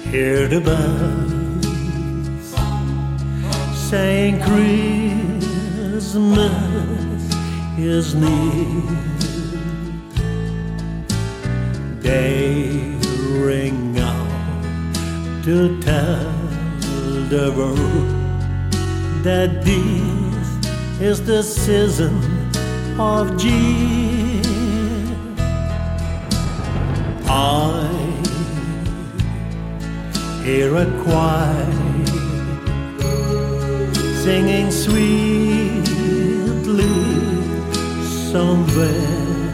Hear the bells saying Christmas is near. They ring out to tell the world that this is the season of cheer. I hear a choir singing sweetly somewhere,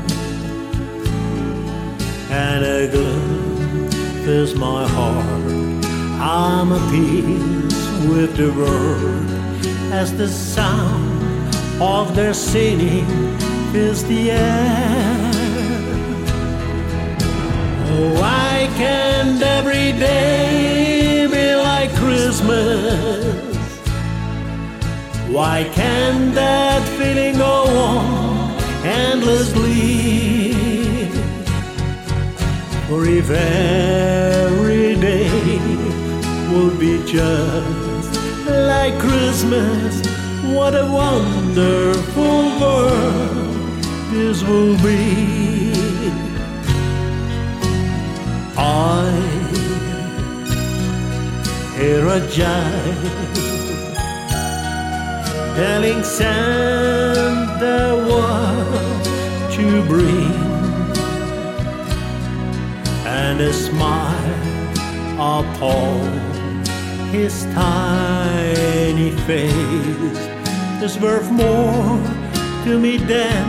and a glow fills my heart. I'm at peace with the world as the sound of their singing fills the air. Oh, why can't every day be like Christmas? Why can't that feeling go on endlessly? For if every day would be just like Christmas, what a wonderful world this will be. I hear a jive telling Santa what to bring, and a smile upon his tiny face is worth more to me than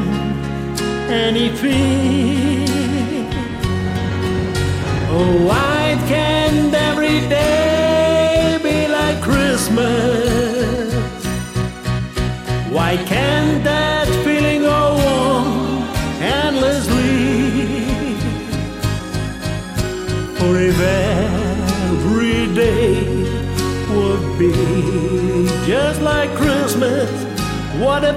anything. Oh, why can't every day be like Christmas? Why can't that feeling go on endlessly? For if every day would be just like Christmas, what a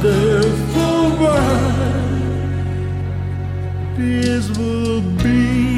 wonderful world this would be.